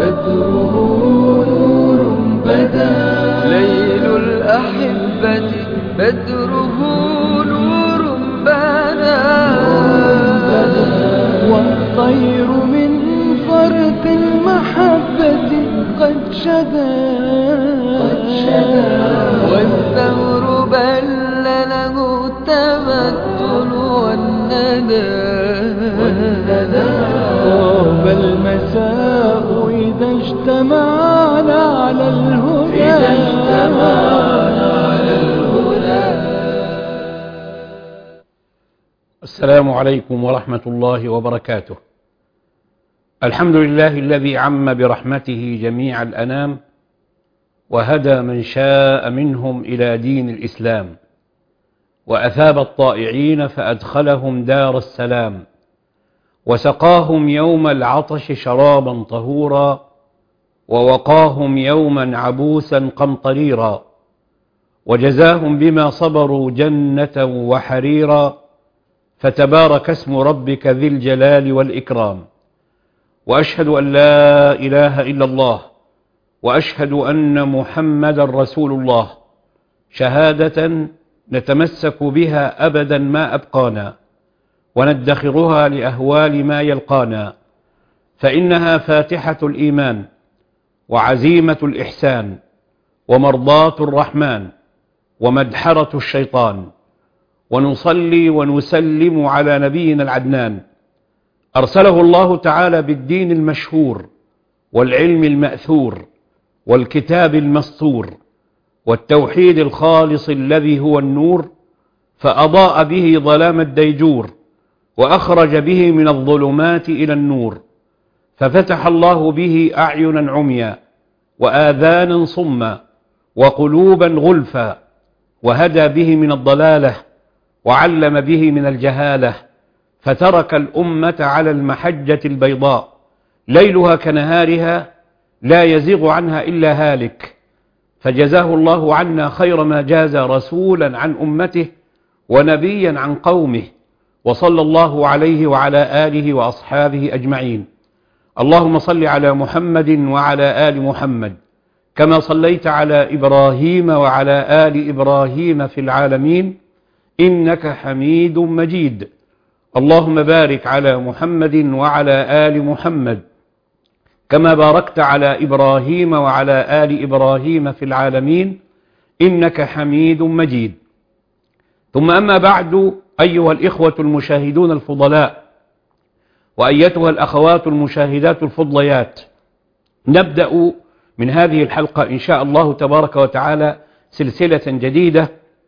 بدره نور بدا ليل الأحبة بدره نور بدا والطير من فرط المحبة قد شدا والثور بل له التمثل والندى طاب المساء إذا اجتمعنا على الهدى السلام عليكم ورحمة الله وبركاته. الحمد لله الذي عم برحمته جميع الأنام وهدى من شاء منهم إلى دين الإسلام، وأثاب الطائعين فأدخلهم دار السلام، وسقاهم يوم العطش شرابا طهورا، ووقاهم يوما عبوسا قمطريرا، وجزاهم بما صبروا جنة وحريرا، فتبارك اسم ربك ذي الجلال والإكرام. وأشهد أن لا إله إلا الله، وأشهد أن محمدا رسول الله، شهادة نتمسك بها أبدا ما أبقانا، وندخرها لأهوال ما يلقانا، فإنها فاتحة الإيمان وعزيمة الإحسان ومرضاة الرحمن ومدحرة الشيطان. ونصلي ونسلم على نبينا العدنان، أرسله الله تعالى بالدين المشهور والعلم المأثور والكتاب المسطور والتوحيد الخالص الذي هو النور، فأضاء به ظلام الديجور وأخرج به من الظلمات إلى النور، ففتح الله به أعينا عميا وآذانا صما وقلوبا غلفا، وهدى به من الضلالة وعلم به من الجهالة، فترك الأمة على المحجة البيضاء ليلها كنهارها لا يزيغ عنها إلا هالك، فجزاه الله عنا خير ما جاز رسولا عن أمته ونبيا عن قومه، وصلى الله عليه وعلى آله وأصحابه أجمعين. اللهم صل على محمد وعلى آل محمد كما صليت على إبراهيم وعلى آل إبراهيم في العالمين إنك حميد مجيد. اللهم بارك على محمد وعلى آل محمد كما باركت على إبراهيم وعلى آل إبراهيم في العالمين إنك حميد مجيد. ثم أما بعد، أيها الإخوة المشاهدون الفضلاء، وأيتها الأخوات المشاهدات الفضليات، نبدأ من هذه الحلقة إن شاء الله تبارك وتعالى سلسلة جديدة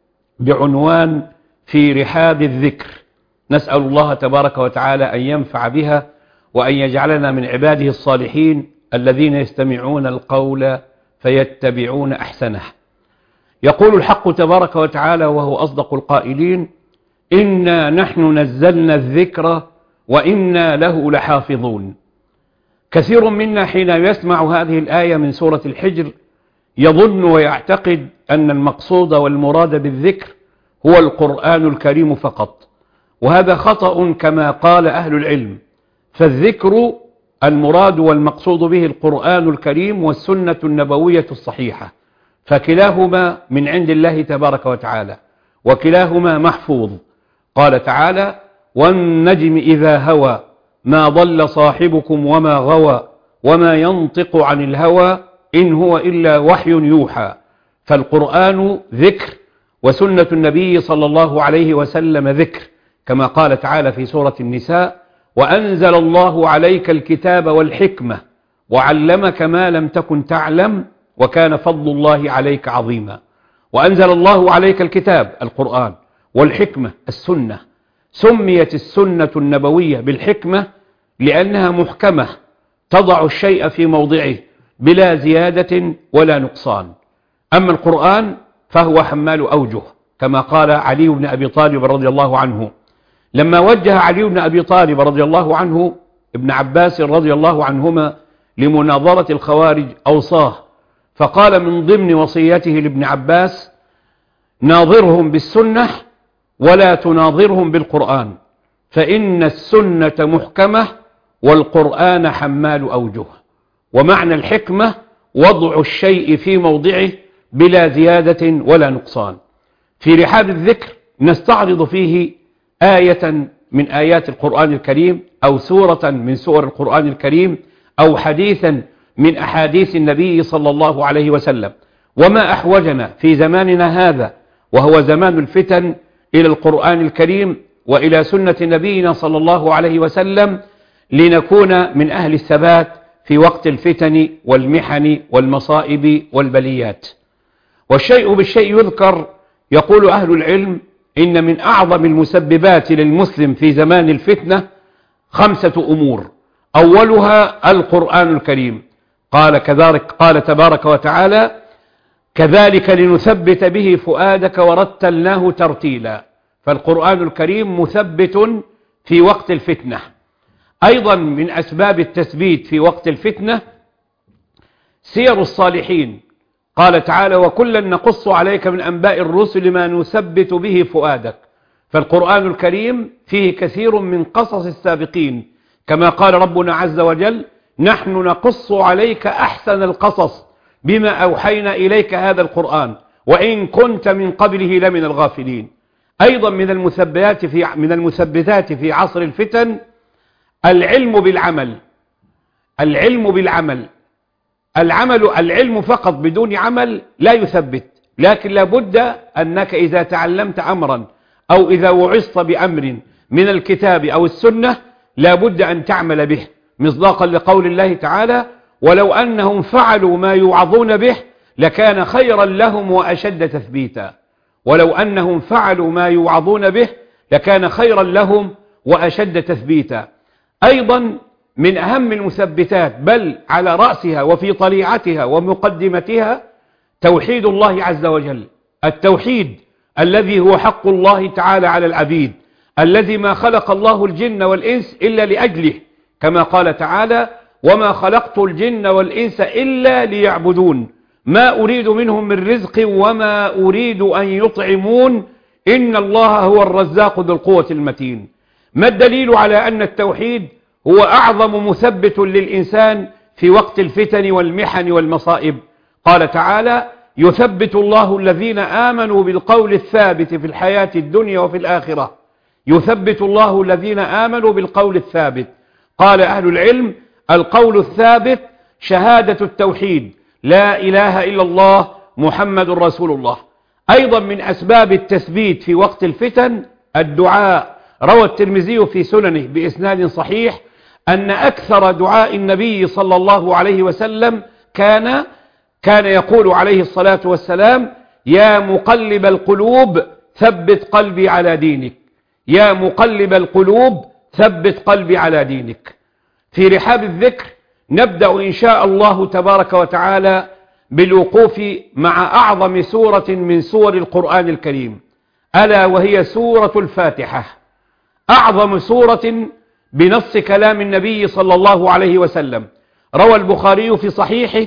بعنوان في رحاب الذكر. نسأل الله تبارك وتعالى أن ينفع بها وأن يجعلنا من عباده الصالحين الذين يستمعون القول فيتبعون أحسنه. يقول الحق تبارك وتعالى وهو أصدق القائلين: إنا نحن نزلنا الذكر وإنا له لحافظون. كثير منا حين يسمع هذه الآية من سورة الحجر يظن ويعتقد أن المقصود والمراد بالذكر هو القرآن الكريم فقط، وهذا خطأ كما قال أهل العلم، فالذكر المراد والمقصود به القرآن الكريم والسنة النبوية الصحيحة، فكلاهما من عند الله تبارك وتعالى وكلاهما محفوظ. قال تعالى: والنجم إذا هوى ما ضل صاحبكم وما غوى وما ينطق عن الهوى إن هو إلا وحي يوحى. فالقرآن ذكر، وسنة النبي صلى الله عليه وسلم ذكر، كما قال تعالى في سورة النساء: وأنزل الله عليك الكتاب والحكمة وعلمك ما لم تكن تعلم وكان فضل الله عليك عظيما. وأنزل الله عليك الكتاب القرآن والحكمة السنة. سميت السنة النبوية بالحكمة لأنها محكمة تضع الشيء في موضعه بلا زيادة ولا نقصان. أما القرآن فهو حمال أوجه، كما قال علي بن أبي طالب رضي الله عنه لما وجه علي بن أبي طالب رضي الله عنه ابن عباس رضي الله عنهما لمناظرة الخوارج أوصاه، فقال من ضمن وصيته لابن عباس: ناظرهم بالسنة ولا تناظرهم بالقرآن، فإن السنة محكمة والقرآن حمال أوجه. ومعنى الحكمة وضع الشيء في موضعه بلا زيادة ولا نقصان. في رحاب الذكر نستعرض فيه آية من آيات القرآن الكريم، أو سورة من سور القرآن الكريم، أو حديثا من أحاديث النبي صلى الله عليه وسلم. وما أحوجنا في زماننا هذا وهو زمان الفتن إلى القرآن الكريم وإلى سنة نبينا صلى الله عليه وسلم، لنكون من أهل الثبات في وقت الفتن والمحن والمصائب والبليات. والشيء بالشيء يذكر. يقول أهل العلم إن من أعظم المسببات للمسلم في زمان الفتنة 5 أمور، أولها القرآن الكريم. قال تبارك وتعالى: كذلك لنثبت به فؤادك ورتلناه ترتيلا. فالقرآن الكريم مثبت في وقت الفتنة. أيضا من أسباب التثبيت في وقت الفتنة سير الصالحين. قال تعالى: وكلا نقص عليك من أنباء الرسل ما نثبت به فؤادك. فالقرآن الكريم فيه كثير من قصص السابقين، كما قال ربنا عز وجل: نحن نقص عليك أحسن القصص بما أوحينا إليك هذا القرآن وإن كنت من قبله لمن الغافلين. أيضا من المثبتات في عصر الفتن العلم بالعمل. العلم فقط بدون عمل لا يثبت، لكن لابد أنك إذا تعلمت أمرا أو إذا وعظت بأمر من الكتاب أو السنة لابد أن تعمل به، مصداقا لقول الله تعالى: ولو أنهم فعلوا ما يوعظون به لكان خيرا لهم وأشد تثبيتا. ولو أنهم فعلوا ما يوعظون به لكان خيرا لهم وأشد تثبيتا. أيضا من أهم المثبتات، بل على رأسها وفي طليعتها ومقدمتها، توحيد الله عز وجل. التوحيد الذي هو حق الله تعالى على العبيد، الذي ما خلق الله الجن والإنس إلا لأجله، كما قال تعالى: وما خلقت الجن والإنس إلا ليعبدون ما أريد منهم من رزق وما أريد أن يطعمون إن الله هو الرزاق ذو القوة المتين. ما الدليل على أن التوحيد هو أعظم مثبت للإنسان في وقت الفتن والمحن والمصائب؟ قال تعالى: يثبت الله الذين آمنوا بالقول الثابت في الحياة الدنيا وفي الآخرة. يثبت الله الذين آمنوا بالقول الثابت. قال أهل العلم: القول الثابت شهادة التوحيد، لا إله إلا الله محمد رسول الله. أيضا من أسباب التثبيت في وقت الفتن الدعاء. روى الترمذي في سننه بإسناد صحيح أن أكثر دعاء النبي صلى الله عليه وسلم كان يقول عليه الصلاة والسلام: يا مقلب القلوب ثبت قلبي على دينك. يا مقلب القلوب ثبت قلبي على دينك. في رحاب الذكر نبدأ إن شاء الله تبارك وتعالى بالوقوف مع أعظم سورة من سور القرآن الكريم، ألا وهي سورة الفاتحة. أعظم سورة بنص كلام النبي صلى الله عليه وسلم. روى البخاري في صحيحه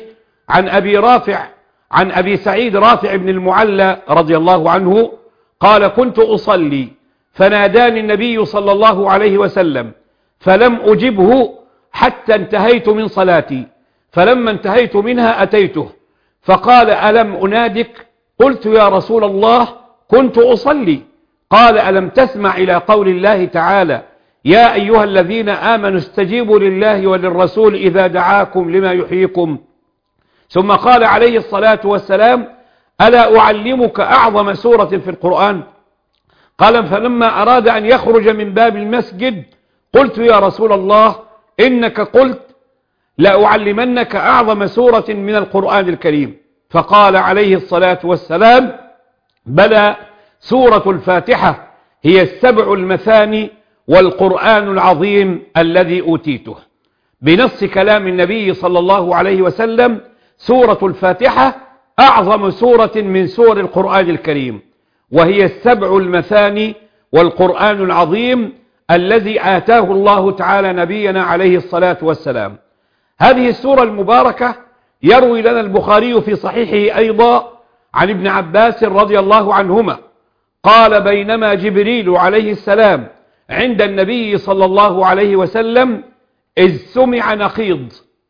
عن أبي سعيد رافع بن المعلى رضي الله عنه قال: كنت أصلي فناداني النبي صلى الله عليه وسلم فلم أجبه حتى انتهيت من صلاتي، فلما انتهيت منها أتيته فقال: ألم أنادك؟ قلت: يا رسول الله كنت أصلي. قال: ألم تسمع إلى قول الله تعالى: يا أيها الذين آمنوا استجيبوا لله وللرسول إذا دعاكم لما يحييكم. ثم قال عليه الصلاة والسلام: ألا أعلمك أعظم سورة في القرآن؟ قال: فلما أراد أن يخرج من باب المسجد قلت: يا رسول الله إنك قلت لأعلمنك أعظم سورة من القرآن الكريم. فقال عليه الصلاة والسلام: بلى، سورة الفاتحة هي السبع المثاني والقرآن العظيم الذي أوتيته. بنص كلام النبي صلى الله عليه وسلم سورة الفاتحة أعظم سورة من سور القرآن الكريم، وهي السبع المثاني والقرآن العظيم الذي آتاه الله تعالى نبينا عليه الصلاة والسلام. هذه السورة المباركة يروي لنا البخاري في صحيحه أيضا عن ابن عباس رضي الله عنهما قال: بينما جبريل عليه السلام عند النبي صلى الله عليه وسلم إذ سمع نقيض.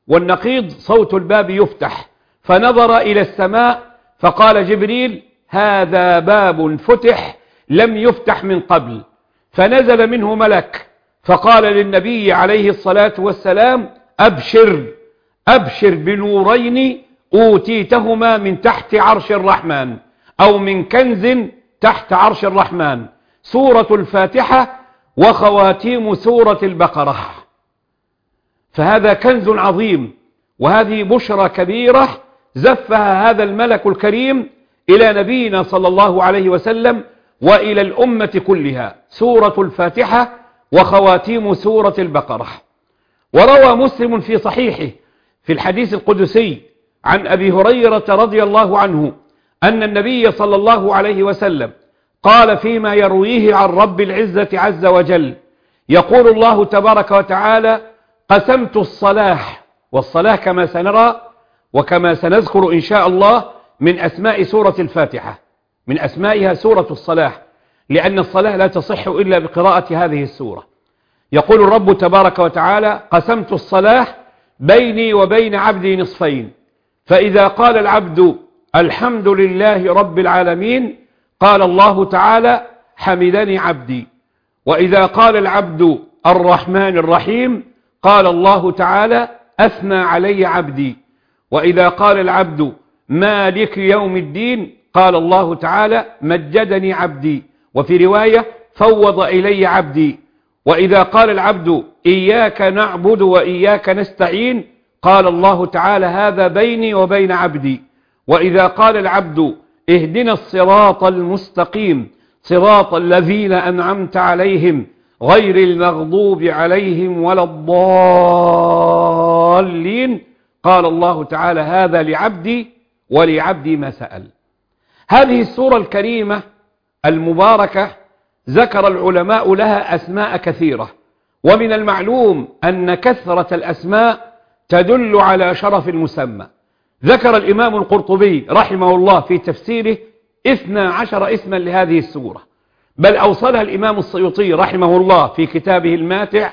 والنقيض صوت الباب يفتح، فنظر إلى السماء فقال جبريل: هذا باب فتح لم يفتح من قبل. فنزل منه ملك فقال للنبي عليه الصلاة والسلام: أبشر أبشر بنورين أوتيتهما من تحت عرش الرحمن، أو من كنز تحت عرش الرحمن، سورة الفاتحة وخواتيم سورة البقرة. فهذا كنز عظيم، وهذه بشرى كبيرة زفها هذا الملك الكريم إلى نبينا صلى الله عليه وسلم وإلى الأمة كلها، سورة الفاتحة وخواتيم سورة البقرة. وروى مسلم في صحيحه في الحديث القدسي عن أبي هريرة رضي الله عنه أن النبي صلى الله عليه وسلم قال فيما يرويه عن رب العزة عز وجل: يقول الله تبارك وتعالى: قسمت الصلاة. والصلاة كما سنرى وكما سنذكر إن شاء الله من أسماء سورة الفاتحة، من أسمائها سورة الصلاة، لأن الصلاة لا تصح إلا بقراءة هذه السورة. يقول الرب تبارك وتعالى: قسمت الصلاة بيني وبين عبدي نصفين، فإذا قال العبد الحمد لله رب العالمين قال الله تعالى: حمدني عبدي. وإذا قال العبد الرحمن الرحيم قال الله تعالى: أثنى علي عبدي. وإذا قال العبد مالك يوم الدين قال الله تعالى: مجدني عبدي. وفي رواية: فوض إلي عبدي. وإذا قال العبد إياك نعبد وإياك نستعين قال الله تعالى: هذا بيني وبين عبدي. وإذا قال العبد اهدنا الصراط المستقيم صراط الذين أنعمت عليهم غير المغضوب عليهم ولا الضالين قال الله تعالى: هذا لعبدي ولعبدي ما سأل. هذه السورة الكريمة المباركة ذكر العلماء لها أسماء كثيرة، ومن المعلوم أن كثرة الأسماء تدل على شرف المسمى. ذكر الإمام القرطبي رحمه الله في تفسيره 12 اسما لهذه السورة، بل أوصلها الإمام السيوطي رحمه الله في كتابه الماتع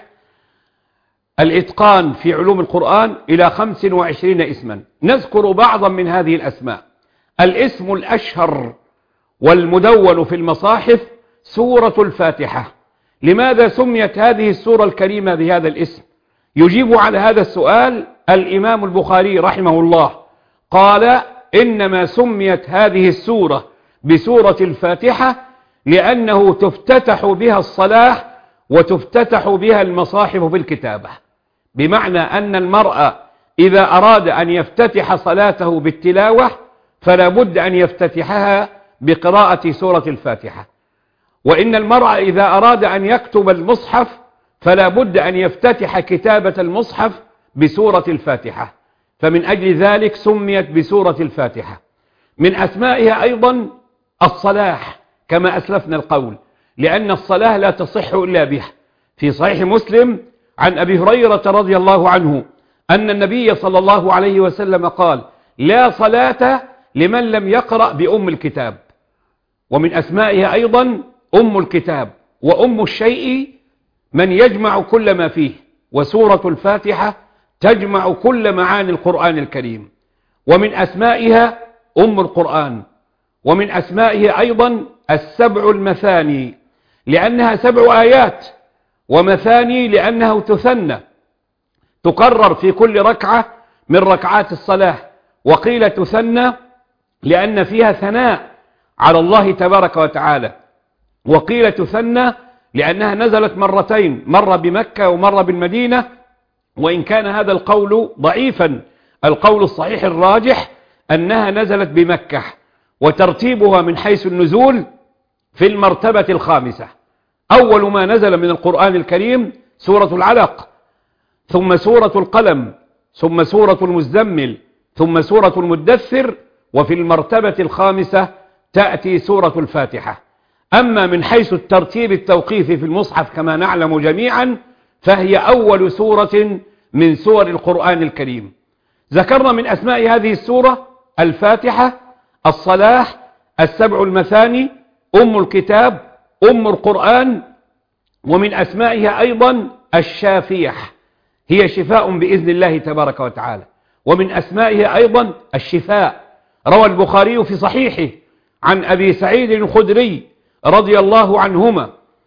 الإتقان في علوم القرآن إلى 25 اسما. نذكر بعضا من هذه الأسماء. الاسم الأشهر والمدون في المصاحف سورة الفاتحة. لماذا سميت هذه السورة الكريمة بهذا الاسم؟ يجيب على هذا السؤال الإمام البخاري رحمه الله، قال: إنما سميت هذه السورة بسورة الفاتحة لأنه تفتتح بها الصلاة وتفتتح بها المصاحف بالكتابة، بمعنى أن المرء إذا أراد أن يفتتح صلاته بالتلاوة فلا بد أن يفتتحها بقراءة سورة الفاتحة، وإن المرء إذا أراد أن يكتب المصحف فلا بد أن يفتتح كتابة المصحف بسورة الفاتحة، فمن أجل ذلك سميت بسورة الفاتحة. من أسمائها أيضا الصلاة كما أسلفنا القول، لأن الصلاة لا تصح إلا بها. في صحيح مسلم عن أبي هريرة رضي الله عنه أن النبي صلى الله عليه وسلم قال: لا صلاة لمن لم يقرأ بأم الكتاب. ومن أسمائها أيضا أم الكتاب، وأم الشيء من يجمع كل ما فيه، وسورة الفاتحة تجمع كل معاني القرآن الكريم. ومن أسمائها أم القرآن. ومن أسمائها أيضا السبع المثاني، لأنها 7 آيات، ومثاني لأنها تثنى تكرر في كل ركعة من ركعات الصلاة. وقيل تثنى لأن فيها ثناء على الله تبارك وتعالى، وقيل تثنى لأنها نزلت مرتين، مرة بمكة ومرة بالمدينة، وإن كان هذا القول ضعيفا. القول الصحيح الراجح أنها نزلت بمكة، وترتيبها من حيث النزول في المرتبة الخامسة. أول ما نزل من القرآن الكريم سورة العلق، ثم سورة القلم، ثم سورة المزمل، ثم سورة المدثر، وفي المرتبة الخامسة تأتي سورة الفاتحة. أما من حيث الترتيب التوقيفي في المصحف كما نعلم جميعا فهي أول سورة من سور القرآن الكريم. ذكرنا من أسماء هذه السورة الفاتحة، الصلاة، السبع المثاني، أم الكتاب، أم القرآن. ومن أسمائها أيضا الشافية، هي شفاء بإذن الله تبارك وتعالى. ومن أسمائه أيضا الشفاء. روى البخاري في صحيحه عن أبي سعيد الخدري رضي الله عنهما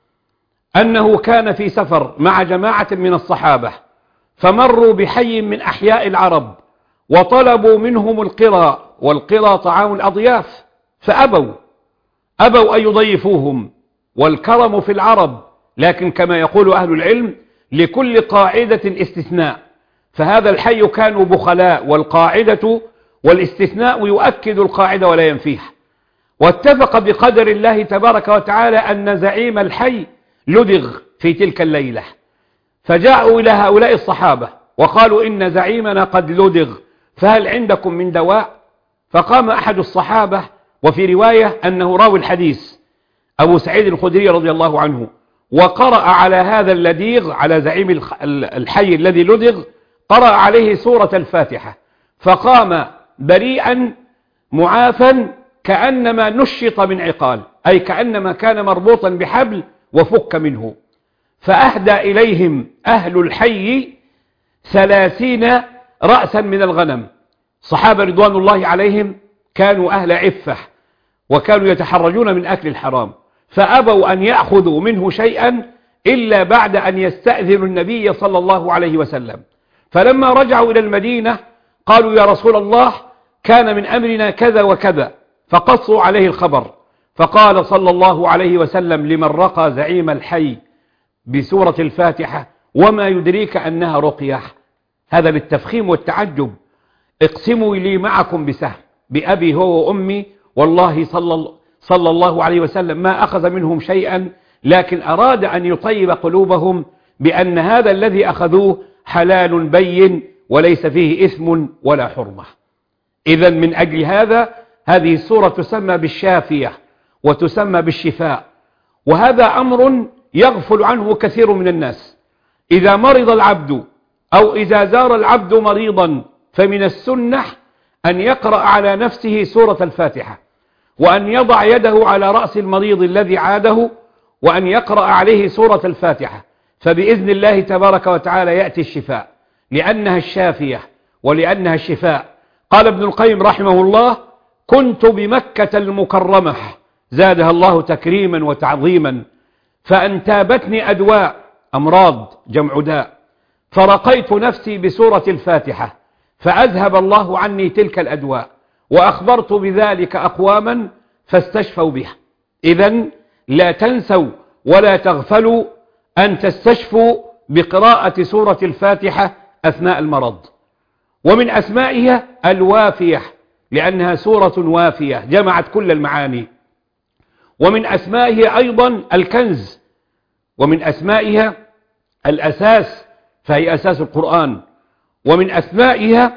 أنه كان في سفر مع جماعة من الصحابة، فمروا بحي من أحياء العرب وطلبوا منهم القرى، والقرى طعام الأضياف، فأبوا أن يضيفوهم، والكرم في العرب، لكن كما يقول أهل العلم لكل قاعدة استثناء، فهذا الحي كانوا بخلاء، والقاعدة والاستثناء يؤكد القاعدة ولا ينفيها. واتفق بقدر الله تبارك وتعالى أن زعيم الحي لدغ في تلك الليلة، فجاءوا إلى هؤلاء الصحابة وقالوا إن زعيمنا قد لدغ، فهل عندكم من دواء؟ فقام أحد الصحابة، وفي رواية أنه راوي الحديث أبو سعيد الخدري رضي الله عنه، وقرأ على هذا اللديغ، على زعيم الحي الذي لدغ، قرأ عليه سورة الفاتحة، فقام بريئا معافا كأنما نشط من عقال، أي كأنما كان مربوطا بحبل وفك منه. فأهدى إليهم أهل الحي 30 رأسا من الغنم. صحابة رضوان الله عليهم كانوا أهل عفة، وكانوا يتحرجون من أكل الحرام، فأبوا أن يأخذوا منه شيئا إلا بعد أن يستأذنوا النبي صلى الله عليه وسلم. فلما رجعوا إلى المدينة قالوا يا رسول الله كان من أمرنا كذا وكذا، فقصوا عليه الخبر، فقال صلى الله عليه وسلم لمن رقى زعيم الحي بسورة الفاتحة وما يدريك أنها رقية. هذا بالتفخيم والتعجب. اقسموا لي معكم بسهم، بأبي هو وأمي والله صلى الله عليه وسلم ما أخذ منهم شيئا، لكن أراد أن يطيب قلوبهم بأن هذا الذي أخذوه حلال بين وليس فيه إثم ولا حرمة. إذا من أجل هذا هذه السورة تسمى بالشافية وتسمى بالشفاء، وهذا أمر يغفل عنه كثير من الناس. إذا مرض العبد أو إذا زار العبد مريضا فمن السنة أن يقرأ على نفسه سورة الفاتحة، وأن يضع يده على رأس المريض الذي عاده، وأن يقرأ عليه سورة الفاتحة، فبإذن الله تبارك وتعالى يأتي الشفاء، لأنها الشافية ولأنها الشفاء. قال ابن القيم رحمه الله: كنت بمكة المكرمة زادها الله تكريما وتعظيما، فأنتابتني أدواء، أمراض جمع داء، فرقيت نفسي بسورة الفاتحة فأذهب الله عني تلك الأدواء، وأخبرت بذلك أقواما فاستشفوا بها. إذن لا تنسوا ولا تغفلوا أن تستشفوا بقراءة سورة الفاتحة أثناء المرض. ومن أسمائها الوافية، لأنها سورة وافية جمعت كل المعاني. ومن أسمائها أيضا الكنز، ومن أسمائها الأساس، فهي أساس القرآن. ومن أسمائها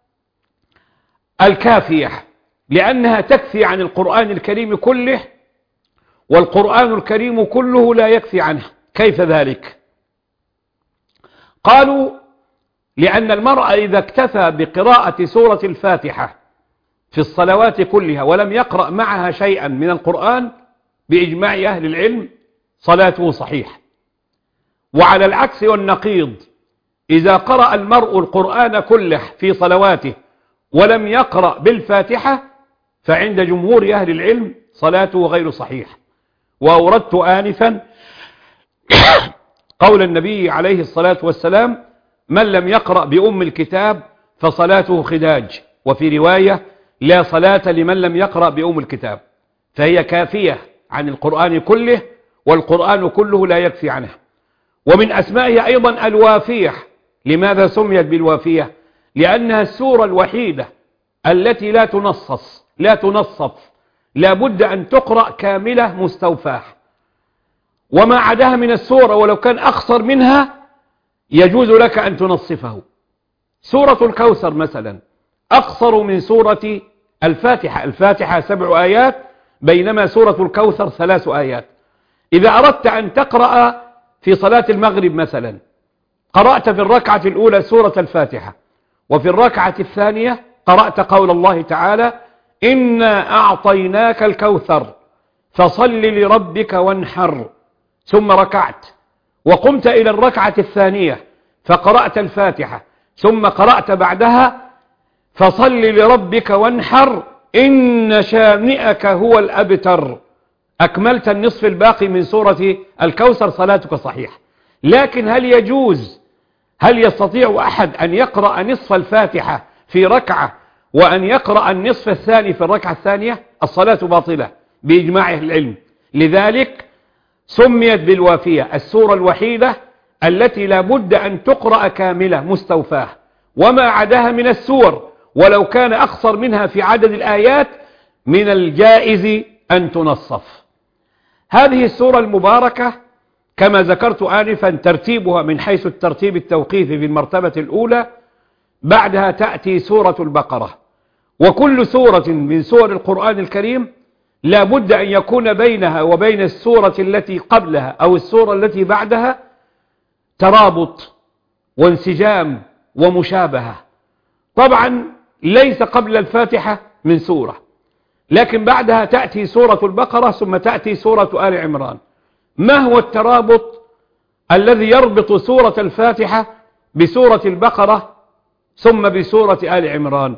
الكافية، لأنها تكفي عن القرآن الكريم كله، والقرآن الكريم كله لا يكفي عنه. كيف ذلك؟ قالوا لأن المرء إذا اكتفى بقراءة سورة الفاتحة في الصلوات كلها ولم يقرأ معها شيئا من القرآن بإجماع أهل العلم صلاته صحيح. وعلى العكس والنقيض، إذا قرأ المرء القرآن كله في صلواته ولم يقرأ بالفاتحة فعند جمهور أهل العلم صلاته غير صحيح. وأوردت آنفا قول النبي عليه الصلاة والسلام: من لم يقرأ بأم الكتاب فصلاته خداج. وفي رواية: لا صلاة لمن لم يقرأ بأم الكتاب. فهي كافية عن القرآن كله، والقرآن كله لا يكفي عنه. ومن أسمائها أيضا الوافية. لماذا سميت بالوافية؟ لأنها السورة الوحيدة التي لا تنصف، لا بد أن تقرأ كاملة مستوفاة. وما عداها من السورة ولو كان أخصر منها يجوز لك أن تنصفه. سورة الكوثر مثلا أقصر من سورة الفاتحة. الفاتحة 7 آيات، بينما سورة الكوثر 3 آيات. إذا أردت أن تقرأ في صلاة المغرب مثلا، قرأت في الركعة الأولى سورة الفاتحة، وفي الركعة الثانية قرأت قول الله تعالى: إنا أعطيناك الكوثر فصل لربك وانحر، ثم ركعت وقمت إلى الركعة الثانية فقرأت الفاتحة ثم قرأت بعدها فصل لربك وانحر إن شانئك هو الأبتر، أكملت النصف الباقي من سورة الكوثر، صلاتك صحيحة. لكن هل يستطيع أحد أن يقرأ نصف الفاتحة في ركعة وأن يقرأ النصف الثاني في الركعة الثانية؟ الصلاة باطلة بإجماع أهل العلم. لذلك سميت بالوافية، السورة الوحيدة التي لا بد أن تقرأ كاملة مستوفاة، وما عداها من السور ولو كان أقصر منها في عدد الآيات من الجائز أن تنصف. هذه السورة المباركة كما ذكرت آنفا ترتيبها من حيث الترتيب التوقيفي في المرتبة الأولى، بعدها تأتي سورة البقرة. وكل سورة من سور القرآن الكريم لا بد أن يكون بينها وبين السورة التي قبلها أو السورة التي بعدها ترابط وانسجام ومشابهة. طبعا ليس قبل الفاتحة من سورة، لكن بعدها تأتي سورة البقرة ثم تأتي سورة آل عمران. ما هو الترابط الذي يربط سورة الفاتحة بسورة البقرة ثم بسورة آل عمران؟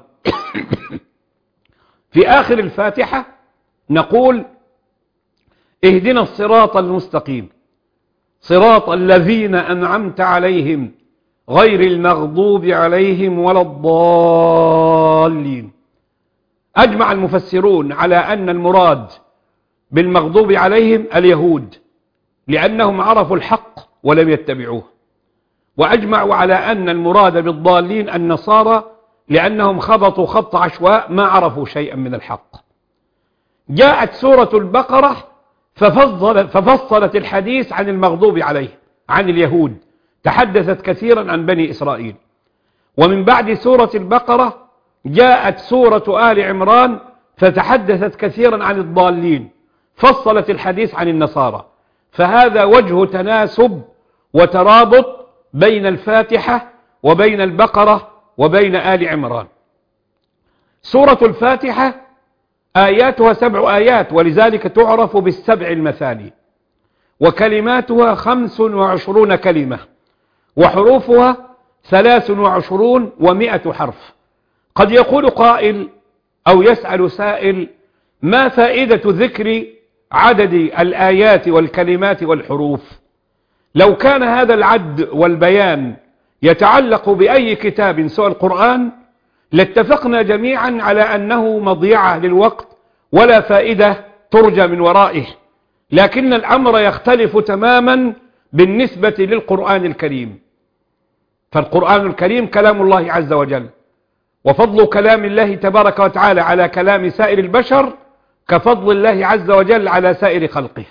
في آخر الفاتحة نقول اهدنا الصراط المستقيم صراط الذين أنعمت عليهم غير المغضوب عليهم ولا الضالين. أجمع المفسرون على أن المراد بالمغضوب عليهم اليهود لأنهم عرفوا الحق ولم يتبعوه، وأجمعوا على أن المراد بالضالين النصارى لأنهم خبطوا خبط عشواء ما عرفوا شيئا من الحق. جاءت سورة البقرة ففصلت الحديث عن المغضوب عليه عن اليهود، تحدثت كثيرا عن بني إسرائيل. ومن بعد سورة البقرة جاءت سورة آل عمران فتحدثت كثيرا عن الضالين، فصلت الحديث عن النصارى. فهذا وجه تناسب وترابط بين الفاتحة وبين البقرة وبين آل عمران. سورة الفاتحة آياتها 7 آيات، ولذلك تعرف بالسبع المثاني، وكلماتها 25 كلمة، وحروفها 23 و100 حرف. قد يقول قائل أو يسأل سائل: ما فائدة ذكر عدد الآيات والكلمات والحروف؟ لو كان هذا العد والبيان يتعلق بأي كتاب سوى القرآن لاتفقنا جميعا على أنه مضيعة للوقت ولا فائدة ترجى من ورائه. لكن الأمر يختلف تماما بالنسبة للقرآن الكريم، فالقرآن الكريم كلام الله عز وجل، وفضل كلام الله تبارك وتعالى على كلام سائر البشر كفضل الله عز وجل على سائر خلقه.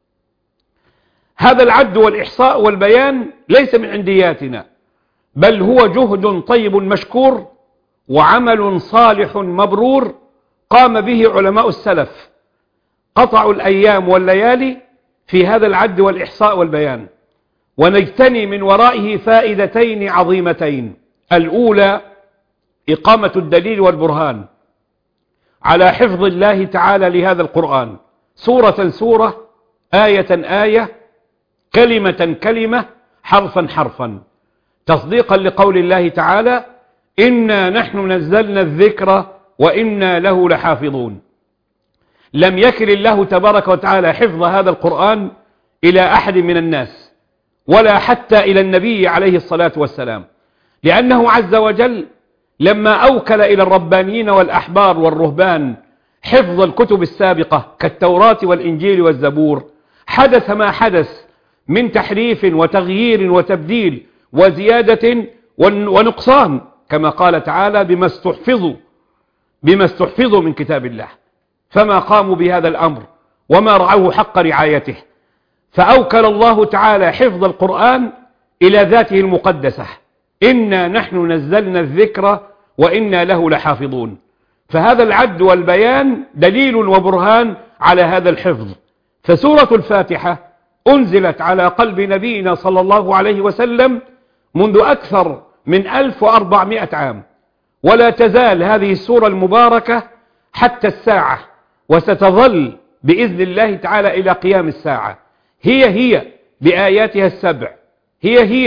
هذا العد والإحصاء والبيان ليس من عندياتنا، بل هو جهد طيب مشكور وعمل صالح مبرور قام به علماء السلف، قطعوا الأيام والليالي في هذا العد والإحصاء والبيان. ونجتني من ورائه فائدتين عظيمتين: الأولى إقامة الدليل والبرهان على حفظ الله تعالى لهذا القرآن، سورة سورة، آية آية، كلمة كلمة، حرفا حرفا، تصديقا لقول الله تعالى: إنا نحن نزلنا الذكر وإنا له لحافظون. لم يكل الله تبارك وتعالى حفظ هذا القرآن إلى أحد من الناس ولا حتى إلى النبي عليه الصلاة والسلام، لأنه عز وجل لما أوكل إلى الربانيين والأحبار والرهبان حفظ الكتب السابقة كالتوراة والإنجيل والزبور، حدث ما حدث من تحريف وتغيير وتبديل وزيادة ونقصان، كما قال تعالى: بما استحفظوا من كتاب الله، فما قاموا بهذا الأمر وما رعوه حق رعايته. فأوكل الله تعالى حفظ القرآن إلى ذاته المقدسة: إنا نحن نزلنا الذكر وإنا له لحافظون. فهذا العد والبيان دليل وبرهان على هذا الحفظ. فسورة الفاتحة أنزلت على قلب نبينا صلى الله عليه وسلم منذ أكثر من 1400 عام، ولا تزال هذه السورة المباركة حتى الساعة، وستظل بإذن الله تعالى إلى قيام الساعة. هي بآياتها 7، هي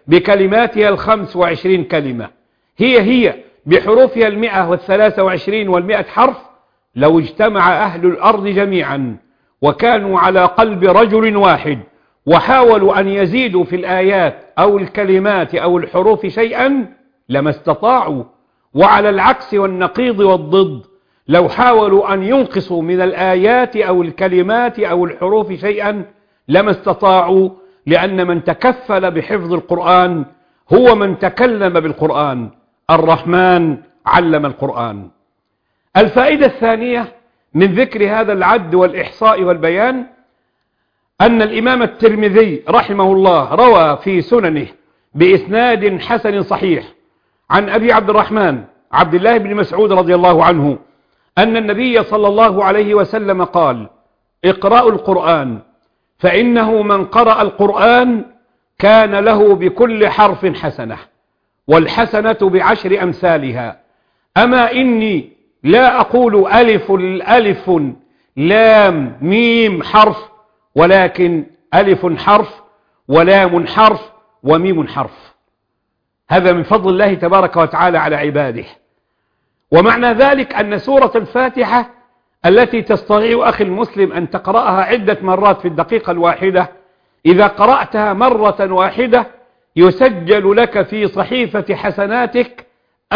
بكلماتها 25 كلمة هي بحروفها 123 و100 حرف، لو اجتمع أهل الأرض جميعا وكانوا على قلب رجل واحد وحاولوا أن يزيدوا في الآيات أو الكلمات أو الحروف شيئا لما استطاعوا. وعلى العكس والنقيض والضد، لو حاولوا أن ينقصوا من الآيات أو الكلمات أو الحروف شيئا لما استطاعوا، لأن من تكفل بحفظ القرآن هو من تكلم بالقرآن. الرحمن علم القرآن. الفائدة الثانية من ذكر هذا العد والإحصاء والبيان أن الإمام الترمذي رحمه الله روى في سننه بإسناد حسن صحيح عن أبي عبد الرحمن عبد الله بن مسعود رضي الله عنه أن النبي صلى الله عليه وسلم قال: اقرأوا القرآن فإنه من قرأ القرآن كان له بكل حرف حسنة، والحسنة بعشر أمثالها. أما إني لا أقول ألف لام ميم حرف، ولكن ألف حرف ولام حرف وميم حرف. هذا من فضل الله تبارك وتعالى على عباده. ومعنى ذلك أن سورة الفاتحة التي تستطيع أخي المسلم أن تقرأها عدة مرات في الدقيقة الواحدة، إذا قرأتها مرة واحدة يسجل لك في صحيفة حسناتك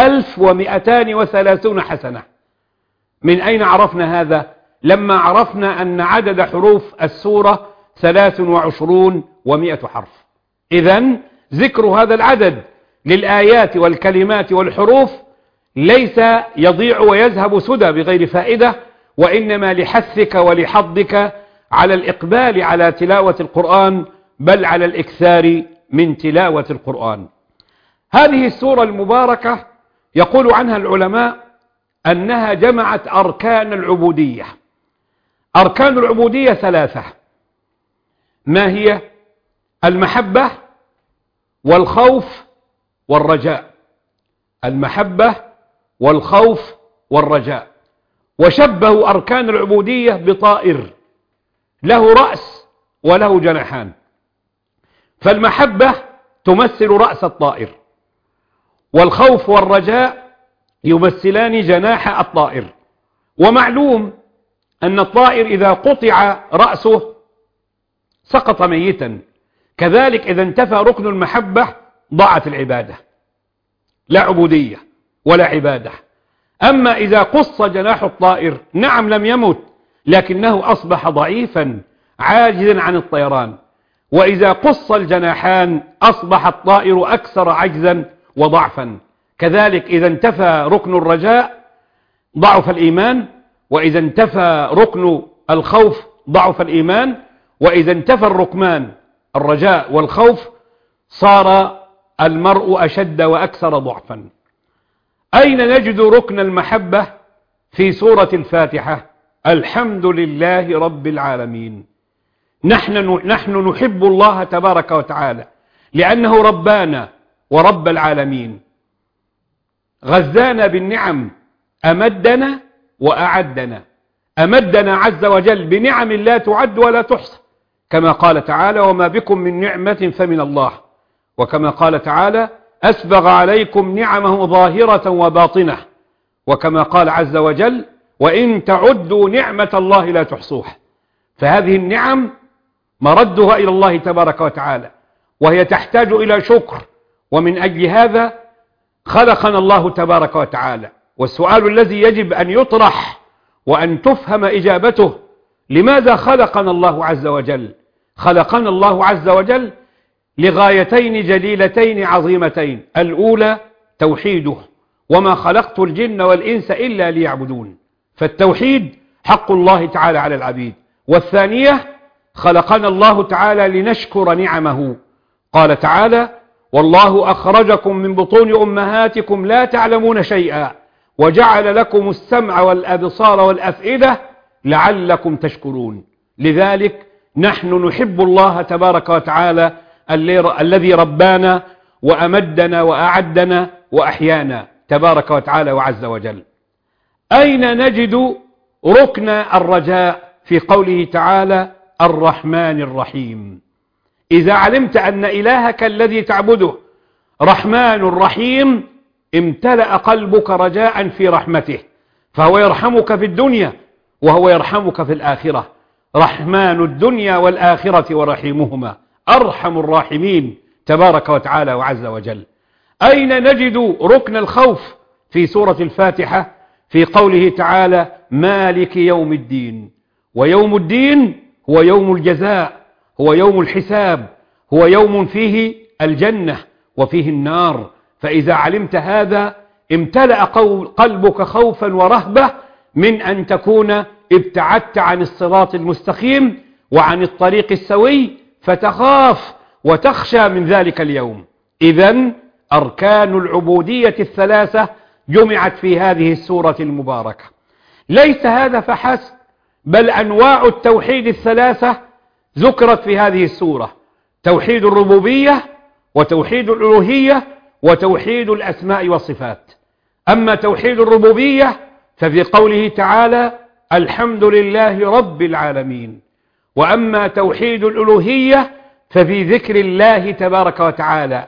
1230 حسنة. من أين عرفنا هذا؟ لما عرفنا أن عدد حروف السورة 23 و100 حرف. إذن ذكر هذا العدد للآيات والكلمات والحروف ليس يضيع ويذهب سدى بغير فائدة، وإنما لحثك ولحضك على الإقبال على تلاوة القرآن، بل على الإكثار من تلاوة القرآن. هذه السورة المباركة يقول عنها العلماء أنها جمعت أركان العبودية. أركان العبودية 3. ما هي؟ المحبة والخوف والرجاء. المحبة والخوف والرجاء. وشبهوا أركان العبودية بطائر له رأس وله جناحان. فالمحبة تمثل رأس الطائر، والخوف والرجاء يمثلان جناح الطائر. ومعلوم أن الطائر إذا قطع رأسه سقط ميتا، كذلك إذا انتفى ركن المحبة ضاعت العبادة، لا عبودية ولا عبادة. أما إذا قص جناح الطائر نعم لم يمت، لكنه أصبح ضعيفا عاجزا عن الطيران. وإذا قص الجناحان أصبح الطائر أكثر عجزا وضعفا. كذلك إذا انتفى ركن الرجاء ضعف الإيمان، وإذا انتفى ركن الخوف ضعف الإيمان، وإذا انتفى الركمان الرجاء والخوف صار المرء أشد وأكثر ضعفا. أين نجد ركن المحبة؟ في سورة الفاتحة: الحمد لله رب العالمين. نحن نحب الله تبارك وتعالى لأنه ربانا ورب العالمين، غذانا بالنعم، أمدنا وأعدنا. أمدنا عز وجل بنعم لا تعد ولا تحصى، كما قال تعالى: وما بكم من نعمة فمن الله. وكما قال تعالى: أسبغ عليكم نعمه ظاهرة وباطنة. وكما قال عز وجل: وإن تعدوا نعمة الله لا تحصوها. فهذه النعم مردها إلى الله تبارك وتعالى، وهي تحتاج إلى شكر. ومن أجل هذا خلقنا الله تبارك وتعالى. والسؤال الذي يجب أن يطرح وأن تفهم إجابته: لماذا خلقنا الله عز وجل؟ خلقنا الله عز وجل لغايتين جليلتين عظيمتين. الأولى توحيده: وما خلقت الجن والإنس إلا ليعبدون. فالتوحيد حق الله تعالى على العبيد. والثانية خلقنا الله تعالى لنشكر نعمه. قال تعالى: والله أخرجكم من بطون أمهاتكم لا تعلمون شيئا وجعل لكم السمع والأبصار والأفئدة لعلكم تشكرون. لذلك نحن نحب الله تبارك وتعالى الذي ربانا وأمدنا وأعدنا وأحيانا تبارك وتعالى وعز وجل. أين نجد ركن الرجاء؟ في قوله تعالى: الرحمن الرحيم. إذا علمت أن إلهك الذي تعبده رحمن رحيم امتلأ قلبك رجاء في رحمته، فهو يرحمك في الدنيا وهو يرحمك في الآخرة. رحمن الدنيا والآخرة ورحيمهما، أرحم الراحمين تبارك وتعالى وعز وجل. أين نجد ركن الخوف؟ في سورة الفاتحة في قوله تعالى مالك يوم الدين. ويوم الدين هو يوم الجزاء، هو يوم الحساب، هو يوم فيه الجنة وفيه النار. فإذا علمت هذا امتلأ قلبك خوفا ورهبة من أن تكون ابتعدت عن الصراط المستقيم وعن الطريق السوي، فتخاف وتخشى من ذلك اليوم. إذن أركان العبودية الثلاثة جمعت في هذه السورة المباركة. ليس هذا فحسب، بل أنواع التوحيد الثلاثة ذكرت في هذه السورة: توحيد الربوبية، وتوحيد الألوهية، وتوحيد الأسماء والصفات. أما توحيد الربوبية ففي قوله تعالى الحمد لله رب العالمين. وأما توحيد الألوهية ففي ذكر الله تبارك وتعالى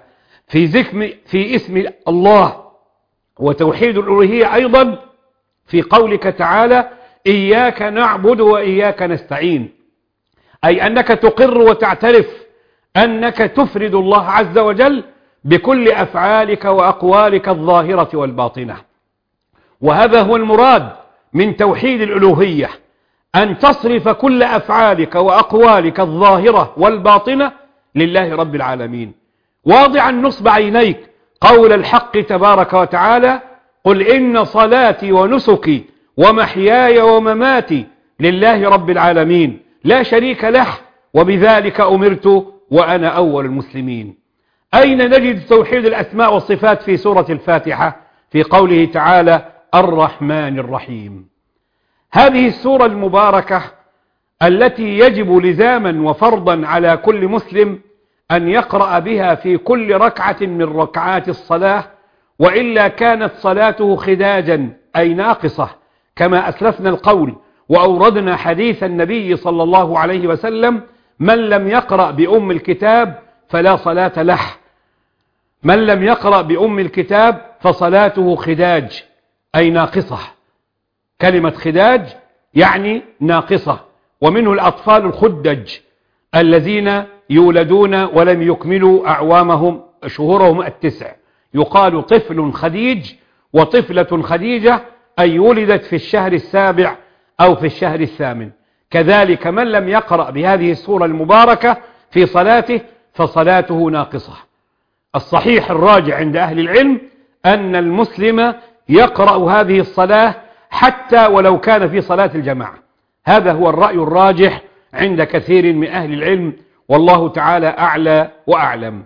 في اسم الله. وتوحيد الألوهية أيضا في قولك تعالى إياك نعبد وإياك نستعين، أي أنك تقر وتعترف أنك تفرد الله عز وجل بكل أفعالك وأقوالك الظاهرة والباطنة. وهذا هو المراد من توحيد الألوهية، أن تصرف كل أفعالك وأقوالك الظاهرة والباطنة لله رب العالمين، واضعا نصب عينيك قول الحق تبارك وتعالى قل إن صلاتي ونسكي ومحياي ومماتي لله رب العالمين لا شريك له وبذلك أمرت وأنا أول المسلمين. أين نجد توحيد الأسماء والصفات؟ في سورة الفاتحة في قوله تعالى الرحمن الرحيم. هذه السورة المباركة التي يجب لزاما وفرضا على كل مسلم أن يقرأ بها في كل ركعة من ركعات الصلاة، وإلا كانت صلاته خداجا أي ناقصة، كما أسلفنا القول وأوردنا حديث النبي صلى الله عليه وسلم من لم يقرأ بأم الكتاب فلا صلاة له. من لم يقرأ بأم الكتاب فصلاته خداج أي ناقصة. كلمة خداج يعني ناقصة، ومنه الأطفال الخدج الذين يولدون ولم يكملوا أعوامهم شهورهم 9. يقال طفل خديج وطفلة خديجة، أي ولدت في الشهر 7 أو في الشهر 8. كذلك من لم يقرأ بهذه السورة المباركة في صلاته فصلاته ناقصة. الصحيح الراجع عند أهل العلم أن المسلم يقرأ هذه الصلاة حتى ولو كان في صلاة الجماعة. هذا هو الرأي الراجح عند كثير من أهل العلم، والله تعالى أعلى وأعلم.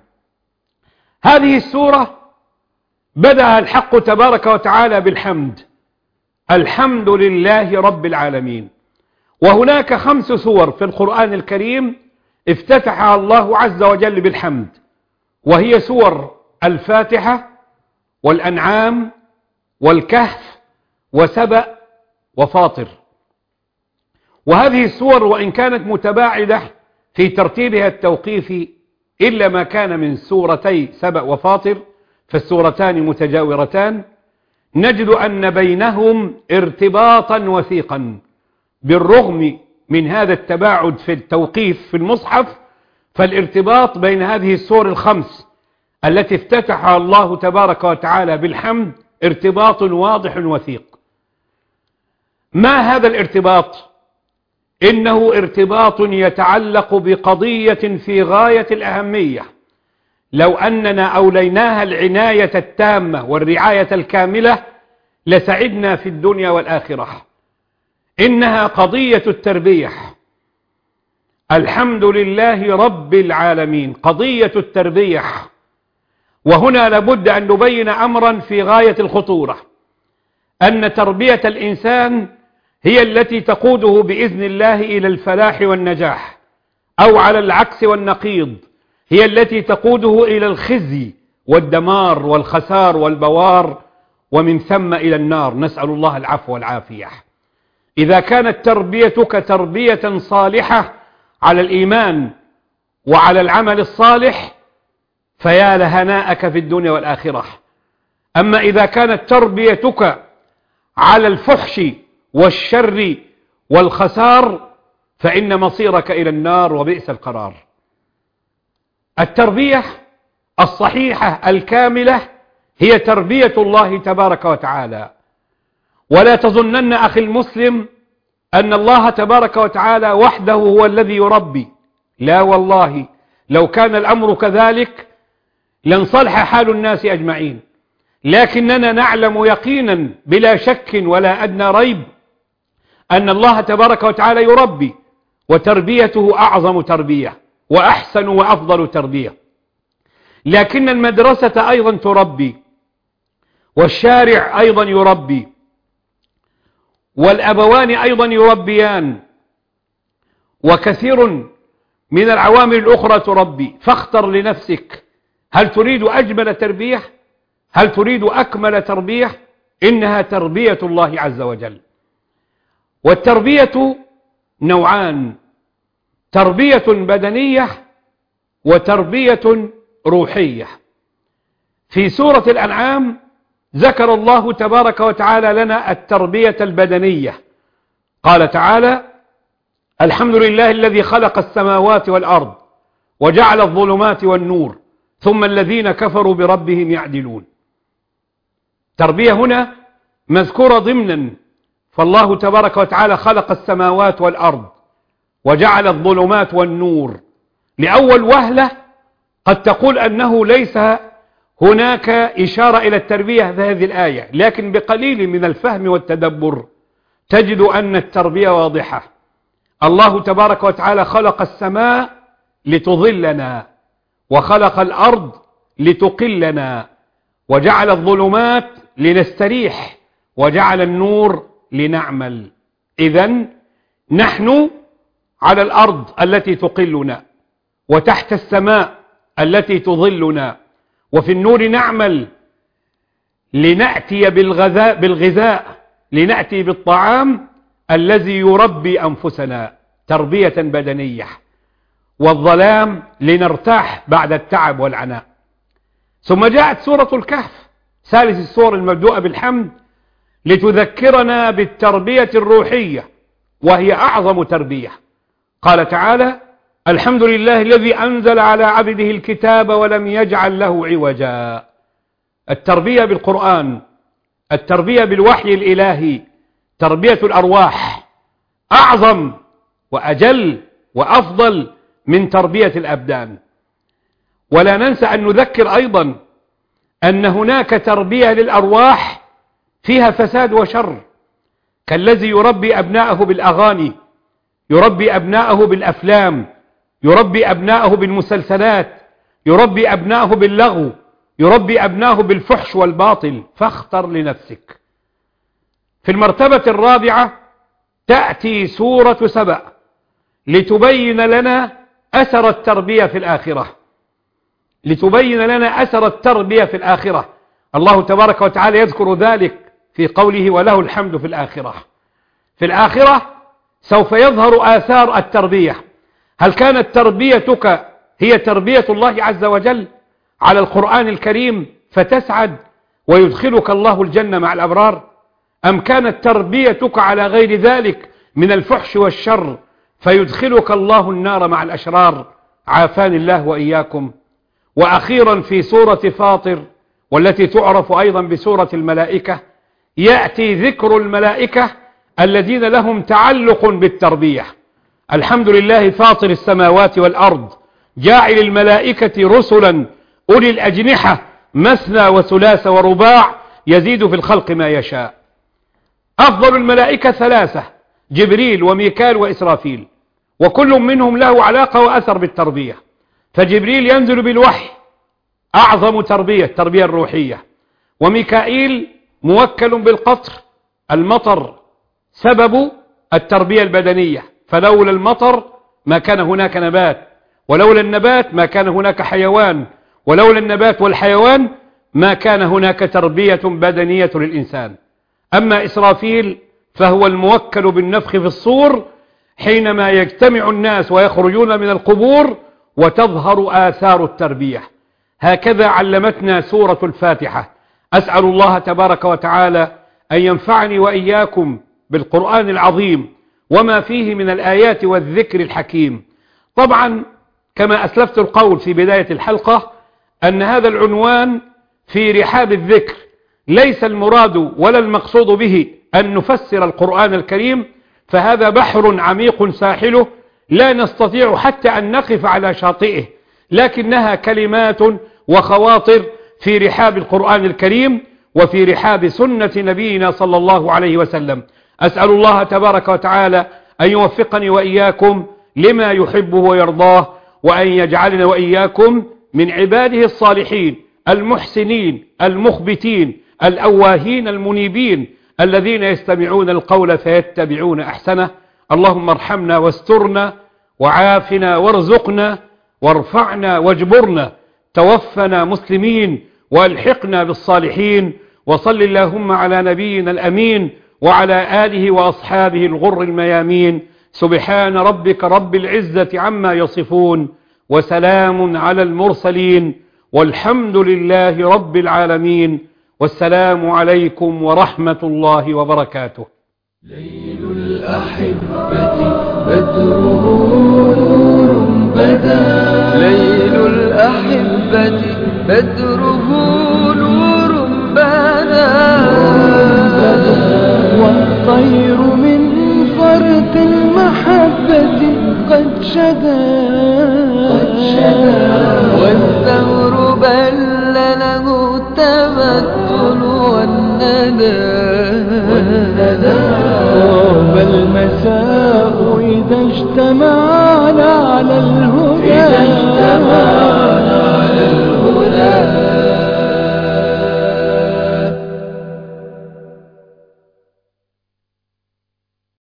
هذه السورة بدأ الحق تبارك وتعالى بالحمد، الحمد لله رب العالمين. وهناك 5 سور في القرآن الكريم افتتحها الله عز وجل بالحمد، وهي سور الفاتحة والأنعام والكهف وسبأ وفاطر. وهذه السور وإن كانت متباعدة في ترتيبها التوقيفي إلا ما كان من سورتي سبأ وفاطر، فالسورتان متجاورتان، نجد أن بينهم ارتباطا وثيقا. بالرغم من هذا التباعد في التوقيف في المصحف، فالارتباط بين هذه السور ال5 التي افتتحها الله تبارك وتعالى بالحمد ارتباط واضح وثيق. ما هذا الارتباط؟ إنه ارتباط يتعلق بقضية في غاية الأهمية، لو أننا أوليناها العناية التامة والرعاية الكاملة لسعدنا في الدنيا والآخرة. إنها قضية التربية. الحمد لله رب العالمين، قضية التربية. وهنا لابد أن نبين أمرا في غاية الخطورة، أن تربية الإنسان هي التي تقوده بإذن الله إلى الفلاح والنجاح، أو على العكس والنقيض هي التي تقوده إلى الخزي والدمار والخسار والبوار، ومن ثم إلى النار، نسأل الله العفو والعافية. إذا كانت تربيتك تربية صالحة على الإيمان وعلى العمل الصالح فيا لهناءك في الدنيا والآخرة. أما إذا كانت تربيتك على الفحش والشر والخسار فإن مصيرك إلى النار وبئس القرار. التربية الصحيحة الكاملة هي تربية الله تبارك وتعالى. ولا تظنن أخي المسلم أن الله تبارك وتعالى وحده هو الذي يربي، لا والله، لو كان الأمر كذلك لانصلح حال الناس أجمعين، لكننا نعلم يقينا بلا شك ولا أدنى ريب أن الله تبارك وتعالى يربي، وتربيته أعظم تربية وأحسن وأفضل تربية. لكن المدرسة أيضا تربي، والشارع أيضا يربي، والأبوان أيضا يربيان، وكثير من العوامل الأخرى تربي. فاختر لنفسك، هل تريد أجمل تربية؟ هل تريد أكمل تربية؟ إنها تربية الله عز وجل. والتربية نوعان: تربية بدنية وتربية روحية. في سورة الأنعام ذكر الله تبارك وتعالى لنا التربية البدنية. قال تعالى: الحمد لله الذي خلق السماوات والأرض وجعل الظلمات والنور ثم الذين كفروا بربهم يعدلون. تربية هنا مذكورة ضمنا، فالله تبارك وتعالى خلق السماوات والأرض وجعل الظلمات والنور. لأول وهلة قد تقول أنه ليس هناك إشارة إلى التربية في هذه الآية، لكن بقليل من الفهم والتدبر تجد أن التربية واضحة. الله تبارك وتعالى خلق السماء لتظلنا، وخلق الأرض لتقلنا، وجعل الظلمات لنستريح، وجعل النور لنعمل. إذن نحن على الأرض التي تقلنا، وتحت السماء التي تظلنا، وفي النور نعمل لنأتي بالغذاء، لنأتي بالطعام الذي يربي أنفسنا تربية بدنية، والظلام لنرتاح بعد التعب والعناء. ثم جاءت سورة الكهف ثالث السور المبدوءة بالحمد لتذكرنا بالتربية الروحية، وهي أعظم تربية. قال تعالى: الحمد لله الذي أنزل على عبده الكتاب ولم يجعل له عوجا. التربية بالقرآن، التربية بالوحي الإلهي، تربية الأرواح أعظم وأجل وأفضل من تربية الأبدان. ولا ننسى أن نذكر أيضا أن هناك تربية للأرواح فيها فساد وشر، كالذي يربي أبناءه بالأغاني، يربي أبناءه بالأفلام، يربي أبناءه بالمسلسلات، يربي أبناءه باللغو، يربي أبناءه بالفحش والباطل. فاختر لنفسك. في المرتبة الرابعة تأتي سورة سبأ لتبين لنا أثر التربية في الآخرة، لتبين لنا أثر التربية في الآخرة. الله تبارك وتعالى يذكر ذلك في قوله: وله الحمد في الآخرة. في الآخرة سوف يظهر آثار التربية. هل كانت تربيتك هي تربية الله عز وجل على القرآن الكريم فتسعد ويدخلك الله الجنة مع الأبرار، أم كانت تربيتك على غير ذلك من الفحش والشر فيدخلك الله النار مع الأشرار؟ عافاني الله وإياكم. وأخيرا في سورة فاطر، والتي تعرف أيضا بسورة الملائكة، يأتي ذكر الملائكة الذين لهم تعلق بالتربية. الحمد لله فاطر السماوات والأرض جاعل الملائكة رسلا أولي الأجنحة مثنى وثلاث ورباع يزيد في الخلق ما يشاء. أفضل الملائكة ثلاثة: جبريل وميكال وإسرافيل، وكل منهم له علاقة وأثر بالتربية. فجبريل ينزل بالوحي، أعظم تربية، التربية الروحية. وميكائيل موكل بالقطر، المطر سبب التربية البدنية، فلولا المطر ما كان هناك نبات، ولولا النبات ما كان هناك حيوان، ولولا النبات والحيوان ما كان هناك تربية بدنية للإنسان. أما إسرافيل فهو الموكل بالنفخ في الصور حينما يجتمع الناس ويخرجون من القبور وتظهر آثار التربية. هكذا علمتنا سورة الفاتحة. أسأل الله تبارك وتعالى أن ينفعني وإياكم بالقرآن العظيم وما فيه من الآيات والذكر الحكيم. طبعا كما أسلفت القول في بداية الحلقة أن هذا العنوان في رحاب الذكر، ليس المراد ولا المقصود به أن نفسر القرآن الكريم، فهذا بحر عميق ساحله لا نستطيع حتى أن نقف على شاطئه، لكنها كلمات وخواطر في رحاب القرآن الكريم وفي رحاب سنة نبينا صلى الله عليه وسلم. أسأل الله تبارك وتعالى أن يوفقني وإياكم لما يحبه ويرضاه، وأن يجعلنا وإياكم من عباده الصالحين المحسنين المخبتين الأواهين المنيبين الذين يستمعون القول فيتبعون أحسنه. اللهم ارحمنا واسترنا وعافنا وارزقنا وارفعنا واجبرنا، توفنا مسلمين والحقنا بالصالحين. وصل اللهم على نبينا الأمين وعلى آله وأصحابه الغر الميامين. سبحان ربك رب العزة عما يصفون، وسلام على المرسلين، والحمد لله رب العالمين. والسلام عليكم ورحمة الله وبركاته. ليل الأحبة بدره نور بدا، ليل الأحبة بدره نور بدا، والطير من فرط المحبة قد شدا، والثور بل له التمثل والندى، طاب المساء إذا اجتمعنا على الهدى.